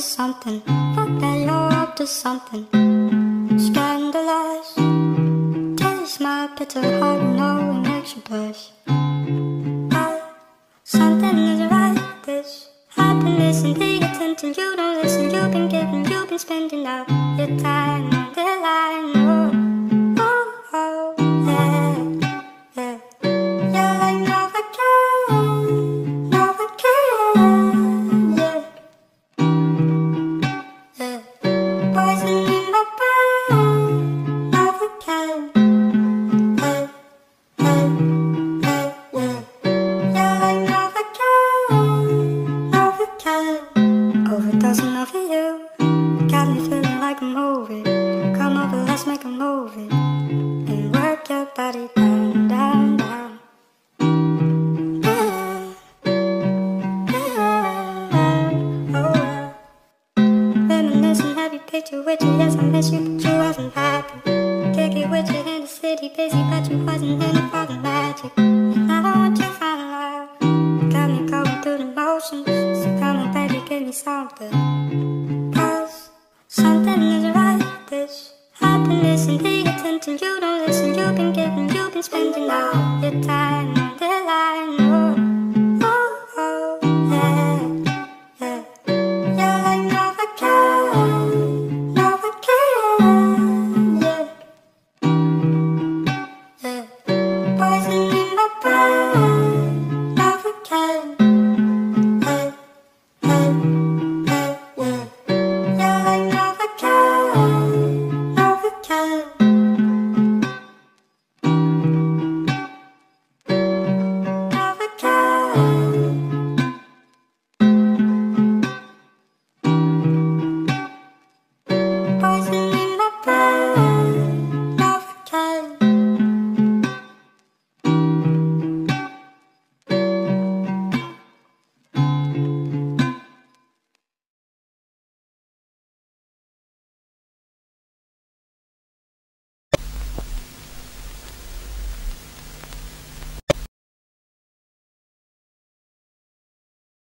something. Fuck that you're up to something. Scandalous. Tell you smile, it's so hard to know it makes you blush. Something isn't right. This I've been missing the attention. You don't listen. You've been spending all your time